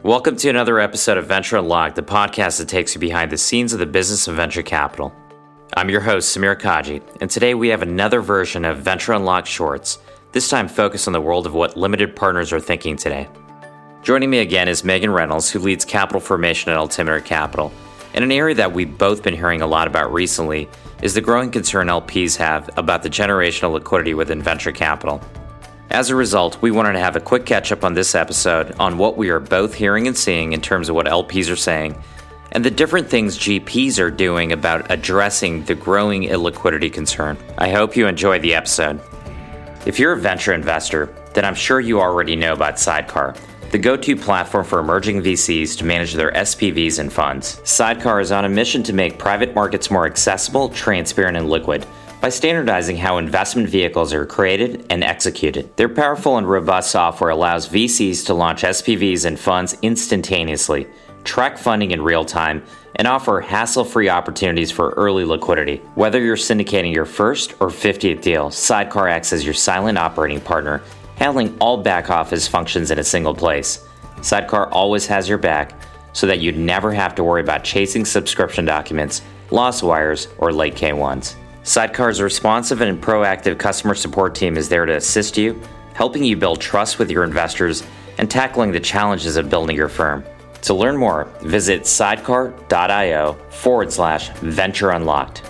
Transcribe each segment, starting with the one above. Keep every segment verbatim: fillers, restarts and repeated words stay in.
Welcome to another episode of Venture Unlocked, the podcast that takes you behind the scenes of the business of venture capital. I'm your host, Samir Kaji, and today we have another version of Venture Unlocked Shorts, this time focused on the world of what limited partners are thinking today. Joining me again is Megan Reynolds, who leads capital formation at Altimeter Capital. And an area that we've both been hearing a lot about recently is the growing concern L Ps have about the generational liquidity within venture capital. As a result, we wanted to have a quick catch-up on this episode on what we are both hearing and seeing in terms of what L Ps are saying, and the different things G Ps are doing about addressing the growing illiquidity concern. I hope you enjoy the episode. If you're a venture investor, then I'm sure you already know about Sidecar, the go-to platform for emerging V Cs to manage their S P Vs and funds. Sidecar is on a mission to make private markets more accessible, transparent, and liquid by standardizing how investment vehicles are created and executed. Their powerful and robust software allows V Cs to launch S P Vs and funds instantaneously, track funding in real time, and offer hassle-free opportunities for early liquidity. Whether you're syndicating your first or fiftieth deal, Sidecar acts as your silent operating partner, handling all back-office functions in a single place. Sidecar always has your back so that you'd never have to worry about chasing subscription documents, lost wires, or late K ones. Sidecar's responsive and proactive customer support team is there to assist you, helping you build trust with your investors and tackling the challenges of building your firm. To learn more, visit sidecar.io forward slash venture unlocked.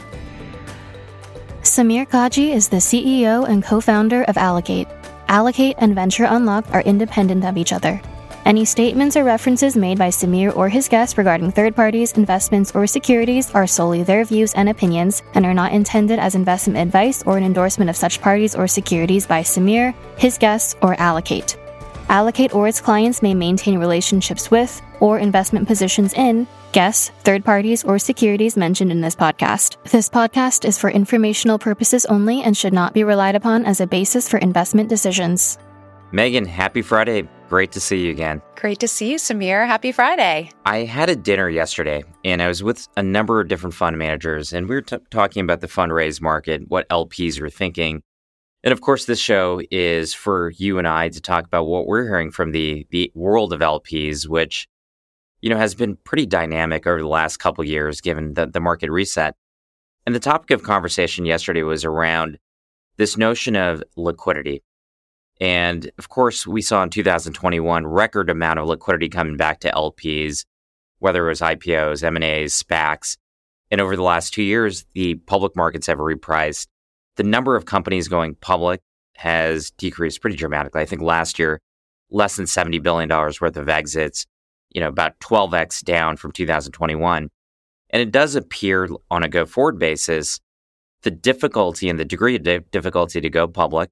Samir Kaji is the C E O and co-founder of Allocate. Allocate and Venture Unlocked are independent of each other. Any statements or references made by Samir or his guests regarding third parties, investments, or securities are solely their views and opinions and are not intended as investment advice or an endorsement of such parties or securities by Samir, his guests, or Allocate. Allocate or its clients may maintain relationships with or investment positions in guests, third parties, or securities mentioned in this podcast. This podcast is for informational purposes only and should not be relied upon as a basis for investment decisions. Megan, happy Friday. Great to see you again. Great to see you, Samir. Happy Friday. I had a dinner yesterday, and I was with a number of different fund managers, and we were t- talking about the fundraise market, what L Ps are thinking. And of course, this show is for you and I to talk about what we're hearing from the, the world of L Ps, which, you know, has been pretty dynamic over the last couple of years, given the, the market reset. And the topic of conversation yesterday was around this notion of liquidity. And of course, we saw in two thousand twenty-one record amount of liquidity coming back to L Ps, whether it was I P Os, M and As, SPACs. And over the last two years, the public markets have repriced. The number of companies going public has decreased pretty dramatically. I think last year, less than seventy billion dollars worth of exits, you know, about twelve x down from two thousand twenty-one. And it does appear on a go-forward basis, the difficulty and the degree of di- difficulty to go public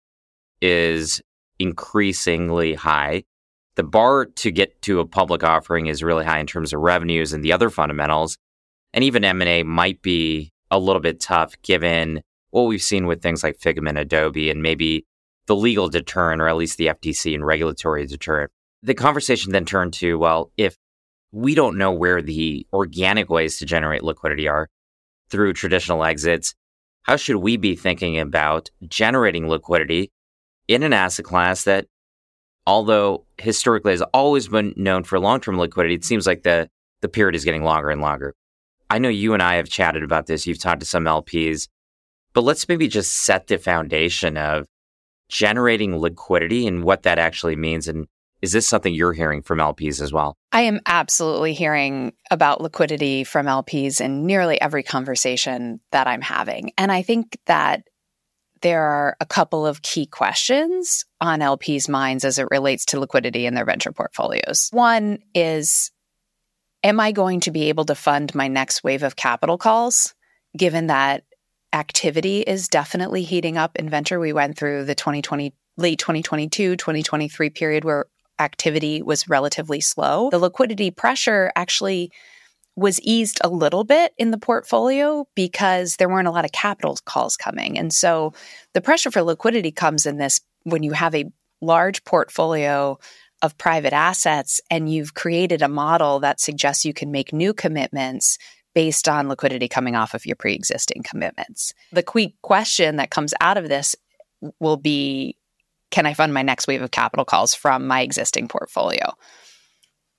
is increasingly high. The bar to get to a public offering is really high in terms of revenues and the other fundamentals. And even M and A might be a little bit tough given what we've seen with things like Figma, Adobe, and maybe the legal deterrent, or at least the F T C and regulatory deterrent. The conversation then turned to, well, if we don't know where the organic ways to generate liquidity are through traditional exits, how should we be thinking about generating liquidity in an asset class that, although historically has always been known for long-term liquidity, it seems like the, the period is getting longer and longer. I know you and I have chatted about this. You've talked to some L Ps, but let's maybe just set the foundation of generating liquidity and what that actually means. And is this something you're hearing from L Ps as well? I am absolutely hearing about liquidity from L Ps in nearly every conversation that I'm having. And I think that there are a couple of key questions on L Ps' minds as it relates to liquidity in their venture portfolios. One is, am I going to be able to fund my next wave of capital calls, given that activity is definitely heating up in venture? We went through the twenty twenty, late twenty twenty-two, twenty twenty-three period where activity was relatively slow. The liquidity pressure actually was eased a little bit in the portfolio because there weren't a lot of capital calls coming. And so the pressure for liquidity comes in this when you have a large portfolio of private assets and you've created a model that suggests you can make new commitments based on liquidity coming off of your pre-existing commitments. The key question that comes out of this will be, can I fund my next wave of capital calls from my existing portfolio?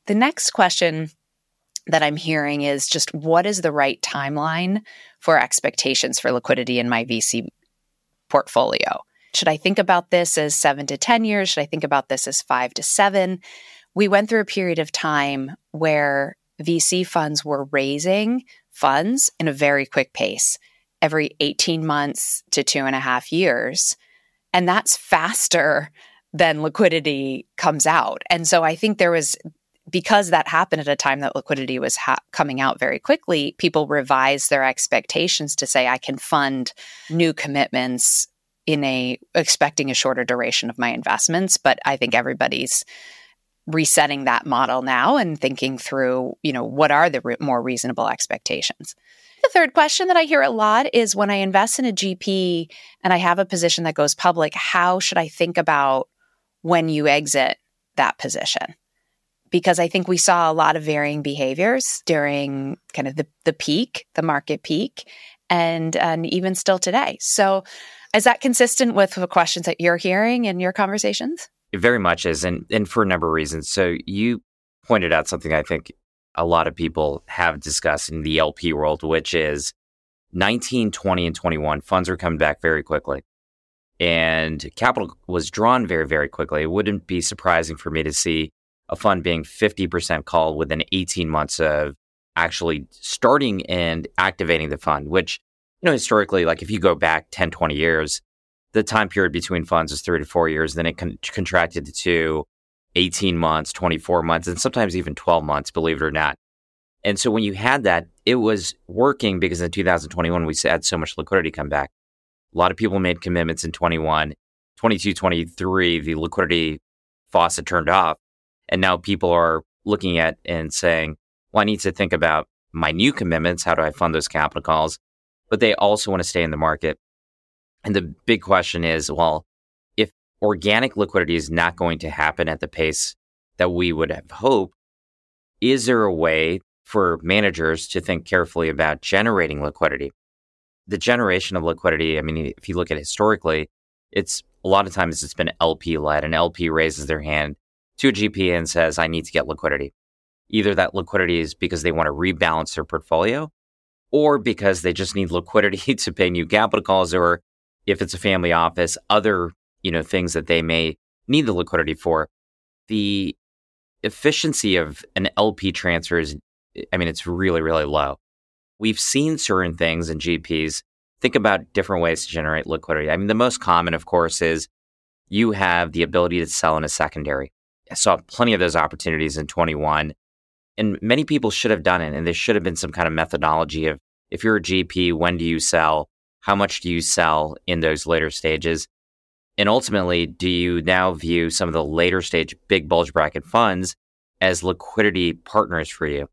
The next question that I'm hearing is just what is the right timeline for expectations for liquidity in my V C portfolio? Should I think about this as seven to ten years? Should I think about this as five to seven? We went through a period of time where V C funds were raising funds in a very quick pace, every eighteen months to two and a half years. And that's faster than liquidity comes out. And so I think there was, because that happened at a time that liquidity was ha- coming out very quickly, people revised their expectations to say, I can fund new commitments in a, expecting a shorter duration of my investments. But I think everybody's resetting that model now and thinking through, you know, what are the re- more reasonable expectations? The third question that I hear a lot is when I invest in a G P and I have a position that goes public, how should I think about when you exit that position? Because I think we saw a lot of varying behaviors during kind of the, the peak, the market peak, and, and even still today. So is that consistent with the questions that you're hearing in your conversations? It very much is, and, and for a number of reasons. So you pointed out something I think a lot of people have discussed in the L P world, which is nineteen, twenty, and twenty-one, funds are coming back very quickly. And capital was drawn very, very quickly. It wouldn't be surprising for me to see a fund being fifty percent called within eighteen months of actually starting and activating the fund, which, you know, historically, like if you go back ten, twenty years, the time period between funds was three to four years. Then it con- contracted to eighteen months, twenty-four months, and sometimes even twelve months, believe it or not. And so when you had that, it was working because in two thousand twenty-one, we had so much liquidity come back. A lot of people made commitments in twenty-one, twenty-two, twenty-three, the liquidity faucet turned off. And now people are looking at and saying, well, I need to think about my new commitments. How do I fund those capital calls? But they also want to stay in the market. And the big question is, well, if organic liquidity is not going to happen at the pace that we would have hoped, is there a way for managers to think carefully about generating liquidity? The generation of liquidity, I mean, if you look at it historically, it's a lot of times it's been L P-led. An L P raises their hand to a G P and says, I need to get liquidity. Either that liquidity is because they want to rebalance their portfolio or because they just need liquidity to pay new capital calls, or if it's a family office, other, you know, things that they may need the liquidity for. The efficiency of an L P transfer is, I mean, it's really, really low. We've seen certain things in G Ps. Think about different ways to generate liquidity. I mean, the most common, of course, is you have the ability to sell in a secondary. I saw plenty of those opportunities in twenty-one, and many people should have done it. And there should have been some kind of methodology of, if you're a G P, when do you sell? How much do you sell in those later stages? And ultimately, do you now view some of the later stage big bulge bracket funds as liquidity partners for you?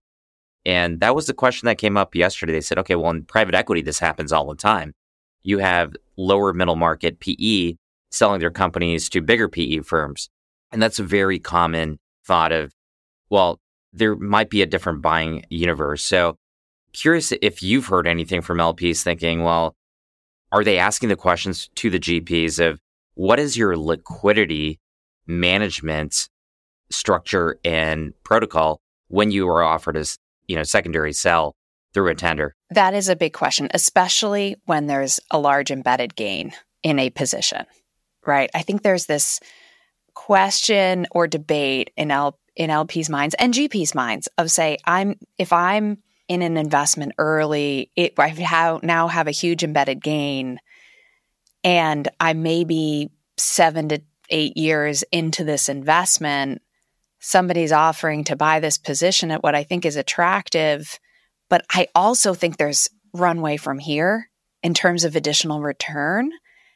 And that was the question that came up yesterday. They said, okay, well, in private equity, this happens all the time. You have lower middle market P E selling their companies to bigger P E firms. And that's a very common thought of, well, there might be a different buying universe. So curious if you've heard anything from L Ps thinking, well, are they asking the questions to the G Ps of what is your liquidity management structure and protocol when you are offered a, you know, secondary sell through a tender? That is a big question, especially when there's a large embedded gain in a position, right? I think there's this question or debate in L in L Ps' minds and G Ps' minds of say, I'm if I'm in an investment early, it, I have, now have a huge embedded gain, and I may be seven to eight years into this investment. Somebody's offering to buy this position at what I think is attractive, but I also think there's runway from here in terms of additional return.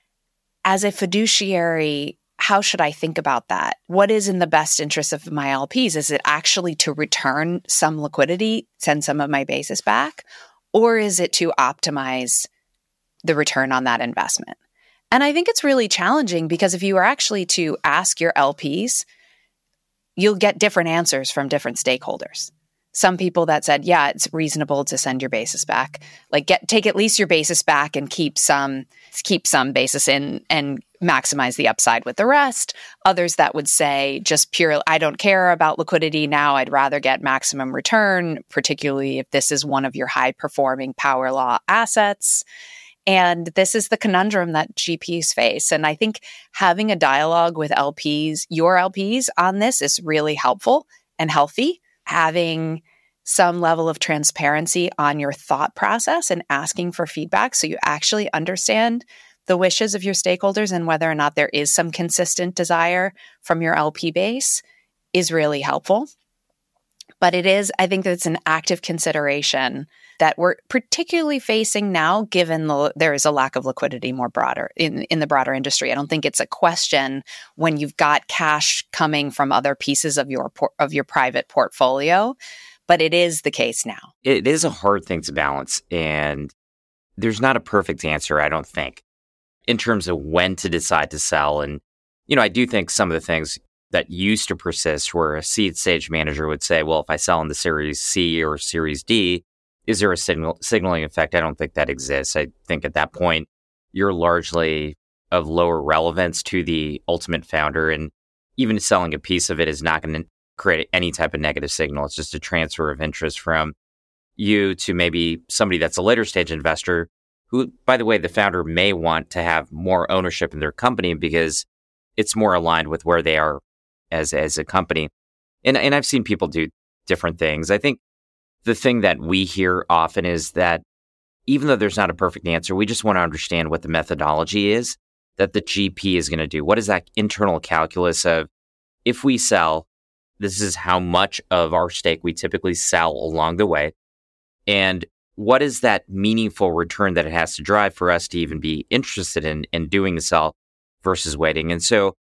As a fiduciary, how should I think about that? What is in the best interest of my L Ps? Is it actually to return some liquidity, send some of my basis back? Or is it to optimize the return on that investment? And I think it's really challenging because if you were actually to ask your L Ps, you'll get different answers from different stakeholders. Some people that said, yeah, it's reasonable to send your basis back. Like get take at least your basis back and keep some keep some basis in and maximize the upside with the rest. Others that would say just pure, I don't care about liquidity now. I'd rather get maximum return, particularly if this is one of your high performing power law assets. And this is the conundrum that G Ps face. And I think having a dialogue with L Ps, your L Ps on this is really helpful and healthy. Having some level of transparency on your thought process and asking for feedback so you actually understand the wishes of your stakeholders and whether or not there is some consistent desire from your L P base is really helpful. But it is, I think that it's an active consideration that we're particularly facing now, given the, there is a lack of liquidity more broader in, in the broader industry. I don't think it's a question when you've got cash coming from other pieces of your por- of your private portfolio, but it is the case now. It is a hard thing to balance, and there's not a perfect answer, I don't think, in terms of when to decide to sell. And, you know, I do think some of the things that used to persist where a seed stage manager would say, well, if I sell in the Series C or Series D, is there a signal signaling effect? I don't think that exists. I think at that point, you're largely of lower relevance to the ultimate founder. And even selling a piece of it is not going to create any type of negative signal. It's just a transfer of interest from you to maybe somebody that's a later stage investor who, by the way, the founder may want to have more ownership in their company because it's more aligned with where they are as as a company. And and I've seen people do different things. I think the thing that we hear often is that even though there's not a perfect answer, we just want to understand what the methodology is that the G P is going to do. What is that internal calculus of if we sell, this is how much of our stake we typically sell along the way. And what is that meaningful return that it has to drive for us to even be interested in, in doing the sell versus waiting? And so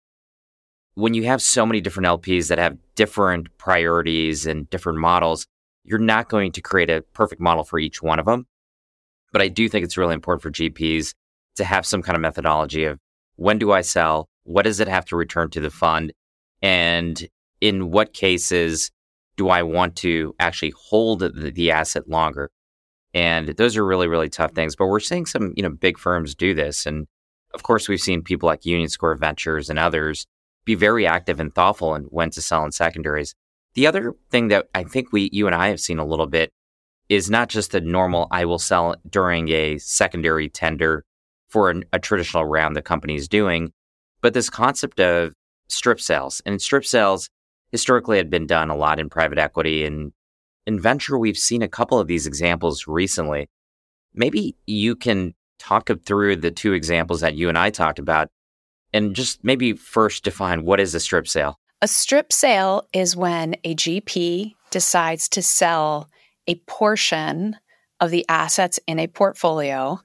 when you have so many different L Ps that have different priorities and different models, you're not going to create a perfect model for each one of them. But I do think it's really important for G Ps to have some kind of methodology of when do I sell? What does it have to return to the fund? And in what cases do I want to actually hold the, the asset longer? And those are really, really tough things. But we're seeing some, you know, big firms do this. And of course, we've seen people like Union Square Ventures and others be very active and thoughtful in when to sell in secondaries. The other thing that I think we, you and I have seen a little bit is not just the normal, I will sell during a secondary tender for an, a traditional round the company is doing, but this concept of strip sales. And strip sales historically had been done a lot in private equity, and in venture, we've seen a couple of these examples recently. Maybe you can talk through the two examples that you and I talked about and just maybe first define what is a strip sale. A strip sale is when a G P decides to sell a portion of the assets in a portfolio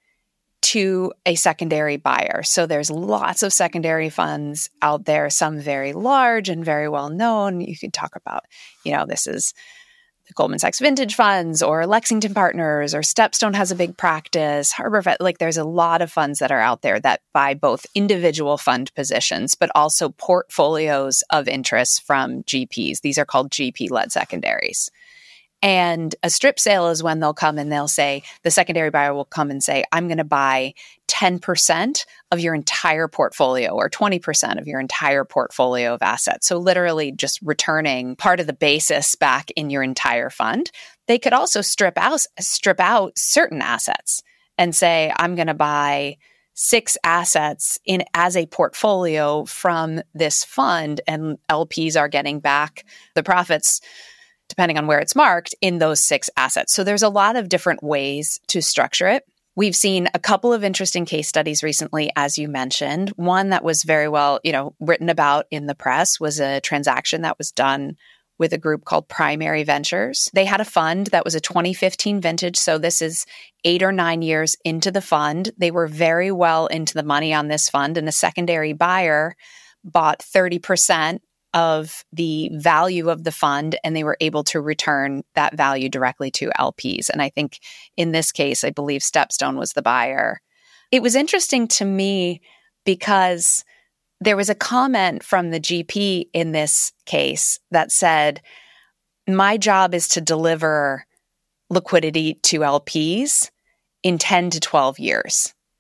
to a secondary buyer. So there's lots of secondary funds out there, some very large and very well known. You could talk about, you know, this is the Goldman Sachs Vintage Funds or Lexington Partners or Stepstone has a big practice, Harbor, like there's a lot of funds that are out there that buy both individual fund positions, but also portfolios of interests from G Ps. These are called G P-led secondaries. And a strip sale is when they'll come and they'll say, the secondary buyer will come and say, I'm going to buy ten percent of your entire portfolio or twenty percent of your entire portfolio of assets. So literally just returning part of the basis back in your entire fund. They could also strip out, strip out certain assets and say, I'm going to buy six assets in as a portfolio from this fund, and L Ps are getting back the profits depending on where it's marked, in those six assets. So there's a lot of different ways to structure it. We've seen a couple of interesting case studies recently, as you mentioned. One that was very well, you know, written about in the press was a transaction that was done with a group called Primary Ventures. They had a fund that was a twenty fifteen vintage. So this is eight or nine years into the fund. They were very well into the money on this fund, and a secondary buyer bought thirty percent of the value of the fund, and they were able to return that value directly to L Ps. And I think in this case, I believe Stepstone was the buyer. It was interesting to me because there was a comment from the G P in this case that said, my job is to deliver liquidity to L Ps in ten to twelve years.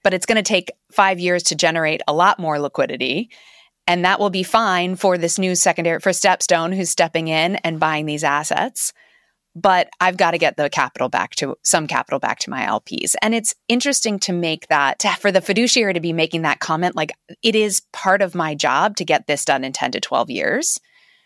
but it's going to take five years to generate a lot more liquidity. And that will be fine for this new secondary, for StepStone, who's stepping in and buying these assets. But I've got to get the capital back to, some capital back to my L Ps. And it's interesting to make that, to, for the fiduciary to be making that comment, like, it is part of my job to get this done in ten to twelve years.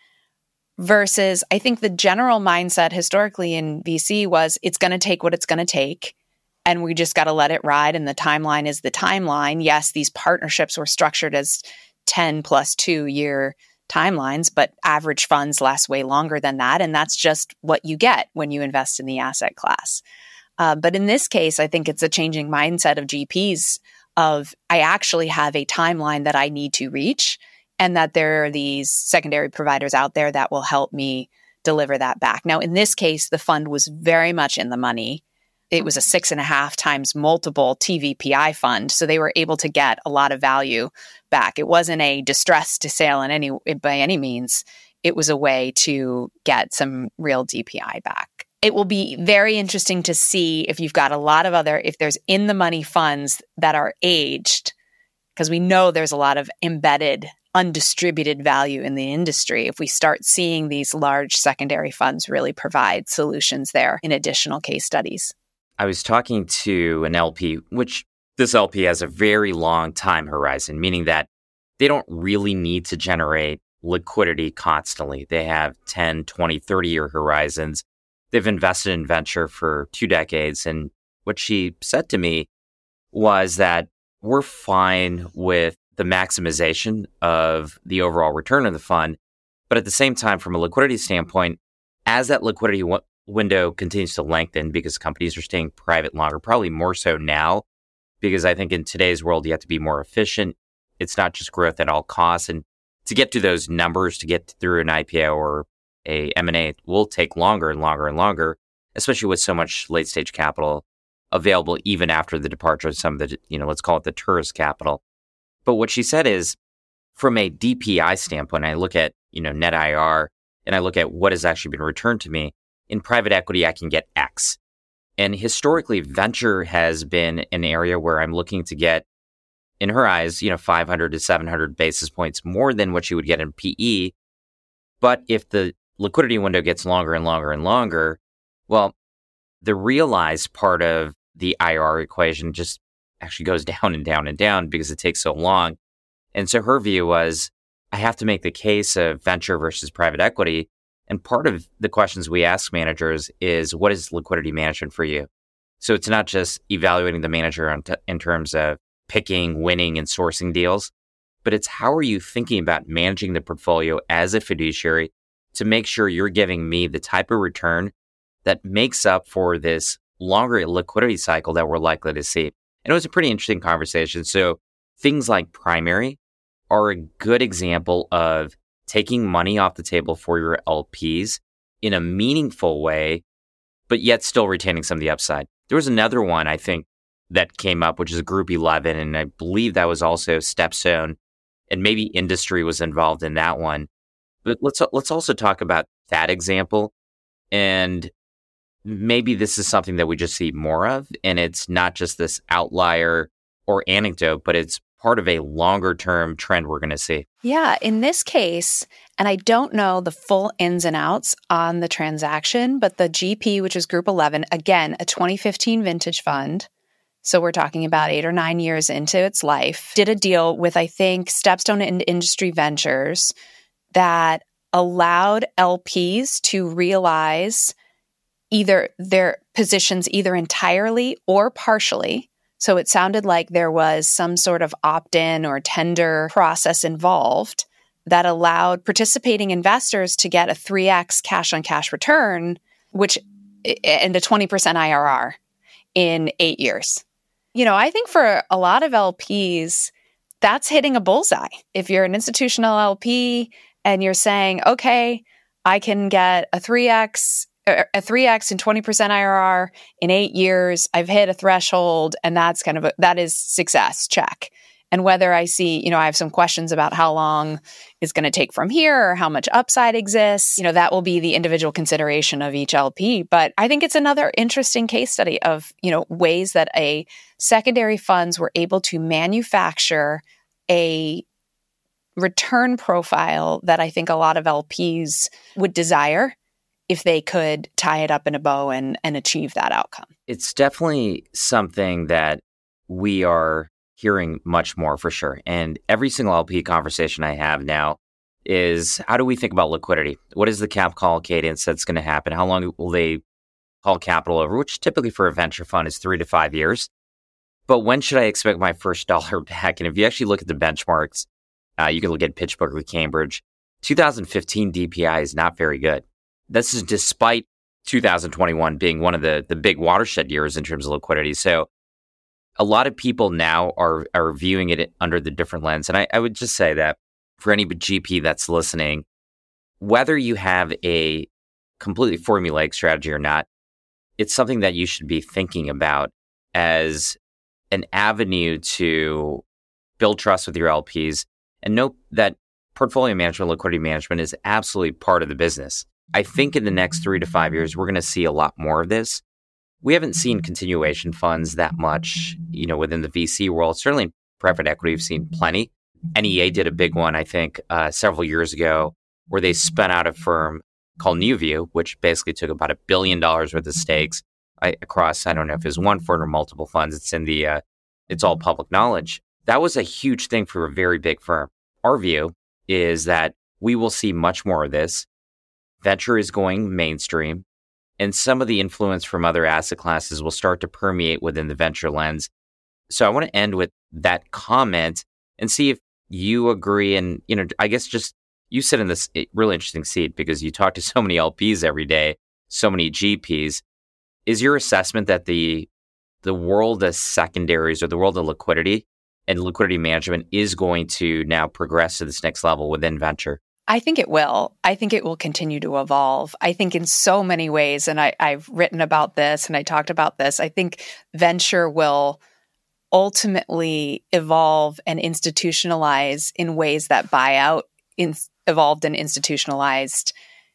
Versus, I think the general mindset historically in V C was, it's going to take what it's going to take. And we just got to let it ride. And the timeline is the timeline. Yes, these partnerships were structured as ten plus two year timelines, but average funds last way longer than that. And that's just what you get when you invest in the asset class. Uh, but in this case, I think it's a changing mindset of G Ps of, I actually have a timeline that I need to reach, and that there are these secondary providers out there that will help me deliver that back. Now, in this case, the fund was very much in the money. It was a six and a half times multiple T V P I fund. So they were able to get a lot of value back. It wasn't a distressed sale in any, by any means. It was a way to get some real D P I back. It will be very interesting to see if you've got a lot of other, if there's in the money funds that are aged, because we know there's a lot of embedded, undistributed value in the industry. If we start seeing these large secondary funds really provide solutions there in additional case studies. I was talking to an L P, which this L P has a very long time horizon, meaning that they don't really need to generate liquidity constantly. They have ten, twenty, thirty-year horizons. They've invested in venture for two decades. And what she said to me was that we're fine with the maximization of the overall return of the fund. But at the same time, from a liquidity standpoint, as that liquidity w- window continues to lengthen because companies are staying private longer, probably more so now, because I think in today's world, you have to be more efficient. It's not just growth at all costs. And to get to those numbers, to get through an I P O or a M and A, it will take longer and longer and longer, especially with so much late stage capital available even after the departure of some of the, you know, let's call it the tourist capital. But what she said is, from a D P I standpoint, I look at, you know, net I R and I look at what has actually been returned to me. In private equity, I can get X. And historically, venture has been an area where I'm looking to get, in her eyes, you know, five hundred to seven hundred basis points more than what you would get in P E. But if the liquidity window gets longer and longer and longer, well, the realized part of the I R equation just actually goes down and down and down because it takes so long. And so her view was, I have to make the case of venture versus private equity. And part of the questions we ask managers is, what is liquidity management for you? So it's not just evaluating the manager on t- in terms of picking, winning, and sourcing deals, but it's how are you thinking about managing the portfolio as a fiduciary to make sure you're giving me the type of return that makes up for this longer liquidity cycle that we're likely to see. And it was a pretty interesting conversation. So things like primary are a good example of taking money off the table for your L Ps in a meaningful way, but yet still retaining some of the upside. There was another one, I think, that came up, which is Group eleven, and I believe that was also StepStone, and maybe industry was involved in that one. But let's let's also talk about that example, and maybe this is something that we just see more of, and it's not just this outlier or anecdote, but it's part of a longer term trend we're going to see. Yeah, in this case, and I don't know the full ins and outs on the transaction, but the G P, which is Group eleven, again, a twenty fifteen vintage fund. So we're talking about eight or nine years into its life, did a deal with, I think, StepStone and Industry Ventures that allowed L Ps to realize either their positions either entirely or partially. So it sounded like there was some sort of opt-in or tender process involved that allowed participating investors to get a three X cash-on-cash return, which and a twenty percent I R R in eight years. You know, I think for a lot of L Ps, that's hitting a bullseye. If you're an institutional L P and you're saying, okay, I can get a three X a three X and twenty percent I R R in eight years, I've hit a threshold, and that's kind of a, that is success, check. And whether I see, you know, I have some questions about how long it's going to take from here or how much upside exists, you know, that will be the individual consideration of each L P. But I think it's another interesting case study of, you know, ways that a secondary funds were able to manufacture a return profile that I think a lot of L Ps would desire if they could tie it up in a bow and, and achieve that outcome. It's definitely something that we are hearing much more for sure. And every single L P conversation I have now is, how do we think about liquidity? What is the cap call cadence that's going to happen? How long will they call capital over, which typically for a venture fund is three to five years. But when should I expect my first dollar back? And if you actually look at the benchmarks, uh, you can look at PitchBook or Cambridge. two thousand fifteen D P I is not very good. This is despite two thousand twenty-one being one of the, the big watershed years in terms of liquidity. So a lot of people now are are viewing it under the different lens. And I, I would just say that for any G P that's listening, whether you have a completely formulaic strategy or not, it's something that you should be thinking about as an avenue to build trust with your L Ps and note that portfolio management, liquidity management is absolutely part of the business. I think in the next three to five years, we're going to see a lot more of this. We haven't seen continuation funds that much, you know, within the V C world. Certainly in private equity, we've seen plenty. N E A did a big one, I think, uh, several years ago, where they spun out a firm called NewView, which basically took about a billion dollars worth of stakes I, across, I don't know if it was one fund or multiple funds. It's in the, uh, it's all public knowledge. That was a huge thing for a very big firm. Our view is that we will see much more of this. Venture is going mainstream. And some of the influence from other asset classes will start to permeate within the venture lens. So I want to end with that comment and see if you agree. And, you know, I guess just you sit in this really interesting seat because you talk to so many L Ps every day, so many G Ps. Is your assessment that the the world of secondaries or the world of liquidity and liquidity management is going to now progress to this next level within venture? I think it will. I think it will continue to evolve. I think in so many ways, and I, I've written about this and I talked about this, I think venture will ultimately evolve and institutionalize in ways that buyout in, evolved and institutionalized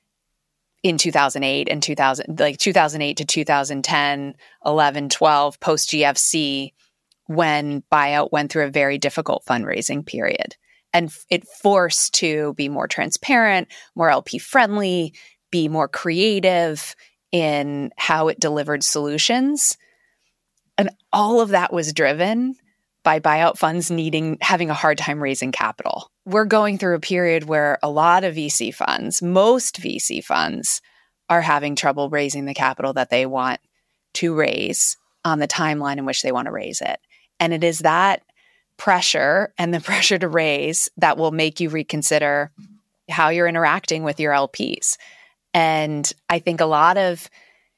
in two thousand eight and two thousand, like two thousand eight to two thousand ten, eleven, twelve, post G F C, when buyout went through a very difficult fundraising period. And it forced to be more transparent, more L P friendly, be more creative in how it delivered solutions. And all of that was driven by buyout funds needing, having a hard time raising capital. We're going through a period where a lot of V C funds, most V C funds, are having trouble raising the capital that they want to raise on the timeline in which they want to raise it. And it is that pressure and the pressure to raise that will make you reconsider how you're interacting with your L Ps. And I think a lot of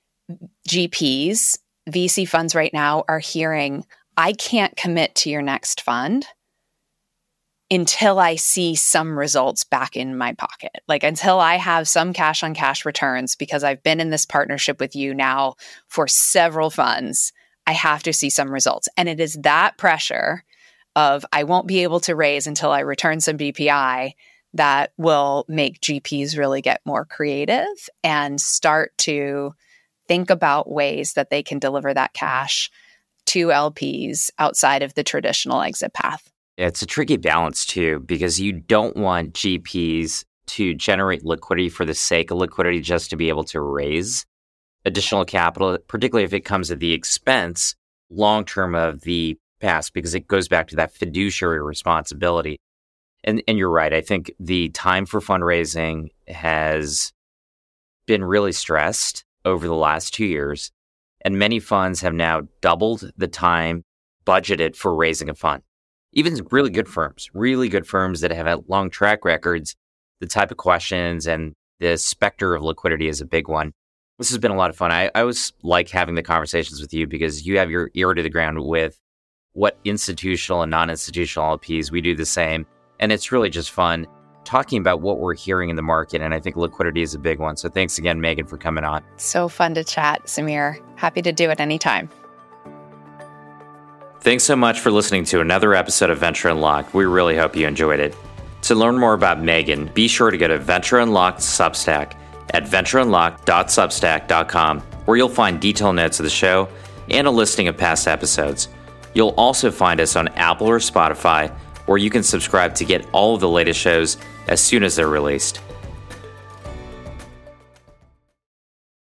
G Ps, V C funds right now are hearing, I can't commit to your next fund until I see some results back in my pocket. Like until I have some cash on cash returns, because I've been in this partnership with you now for several funds, I have to see some results. And it is that pressure of I won't be able to raise until I return some B P I that will make G Ps really get more creative and start to think about ways that they can deliver that cash to L Ps outside of the traditional exit path. It's a tricky balance too, because you don't want G Ps to generate liquidity for the sake of liquidity just to be able to raise additional capital, particularly if it comes at the expense long-term of the past, because it goes back to that fiduciary responsibility. And and you're right. I think the time for fundraising has been really stressed over the last two years. And many funds have now doubled the time budgeted for raising a fund. Even really good firms, really good firms that have had long track records, the type of questions and the specter of liquidity is a big one. This has been a lot of fun. I, I always like having the conversations with you because you have your ear to the ground with what institutional and non-institutional L Ps, we do the same. And it's really just fun talking about what we're hearing in the market. And I think liquidity is a big one. So thanks again, Megan, for coming on. So fun to chat, Samir. Happy to do it anytime. Thanks so much for listening to another episode of Venture Unlocked. We really hope you enjoyed it. To learn more about Megan, be sure to go to Venture Unlocked Substack at venture unlocked dot substack dot com, where you'll find detailed notes of the show and a listing of past episodes. You'll also find us on Apple or Spotify, where you can subscribe to get all of the latest shows as soon as they're released.